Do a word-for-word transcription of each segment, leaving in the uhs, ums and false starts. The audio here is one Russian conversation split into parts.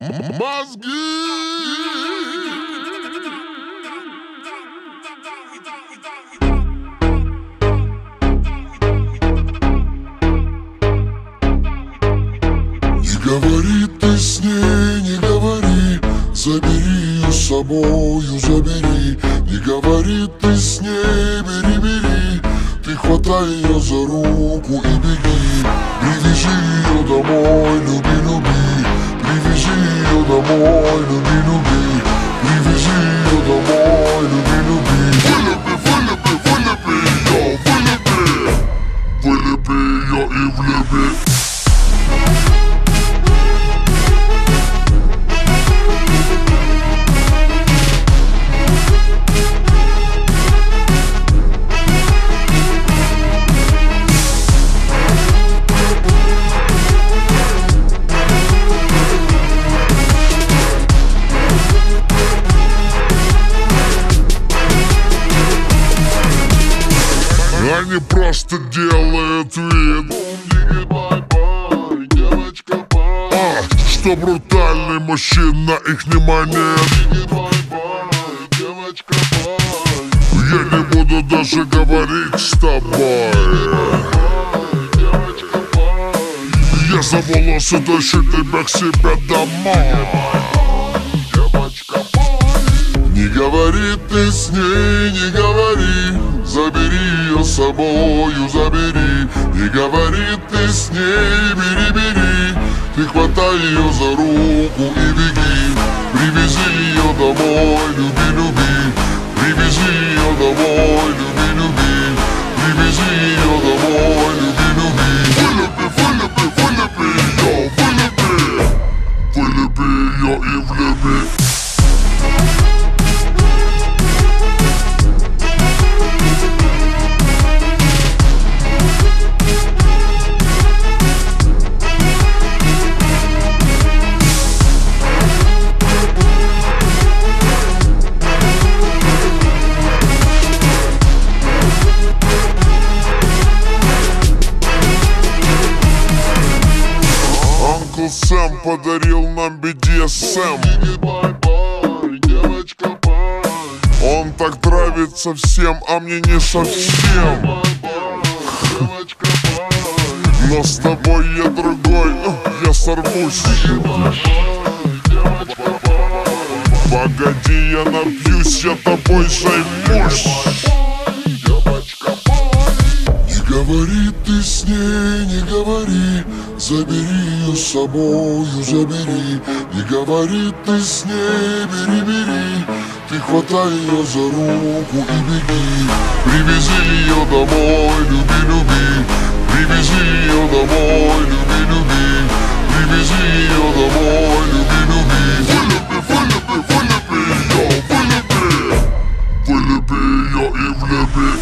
Мозги! Не говори ты с ней, не говори, забери ее с собою, забери. Не говори ты с ней, бери, бери, ты хватай ее за руку и беги. Привези ее домой, люби, люби, привези ее домой, люби, люби, привези ее домой, люби, люби. Вылюби, вылюби, вылюби ее, вылюби, вылюби ее и влюби. Они просто делают вид, а, что брутальный мужчина их не манит. Я не буду даже говорить с тобой. Я за волосы тащу тебя к себе домой. Не говори ты с ней, не говори, забери ее с собою, забери. Не говори ты с ней, бери, бери, ты хватай ее за руку и беги. Привези ее домой, люби, люби, привези ее домой, люби, люби, привези ее домой, люби, люби. Вылюби, вылюби, вылюби ее, вылюби, вылюби ее и влюби. Сэм подарил нам би ди эс эм. Он так нравится всем, а мне не совсем. Но с тобой я другой, я сорвусь. Погоди, я напьюсь, я тобой займусь. Не говори ты с ней, не говори, забери ее с собою, забери. Не говори ты с ней, бери, бери, ты хватай ее за руку и беги. Привези ее домой, люби, люби, привези ее домой, люби, люби, привези ее домой, люби, люби. Вылюби, вылюби, вылюби ее, вылюби, вылюби ее и влюби.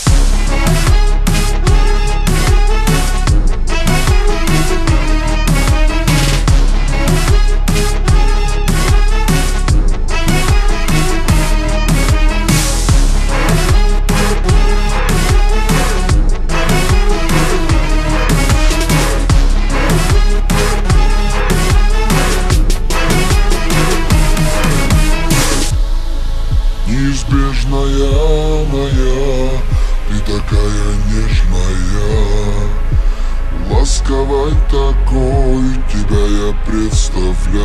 Неизбежная моя, ты такая нежная, ласковой такой тебя я представлял.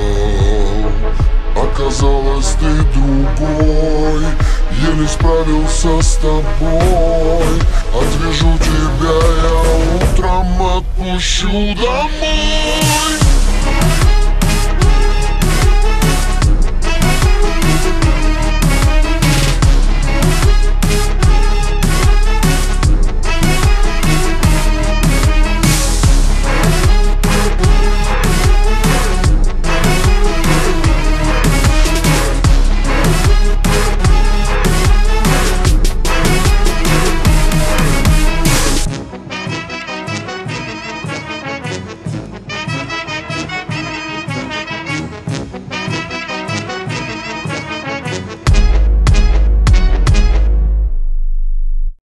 Оказалось, ты другой, еле справился с тобой. Отвяжу тебя я утром, отпущу домой.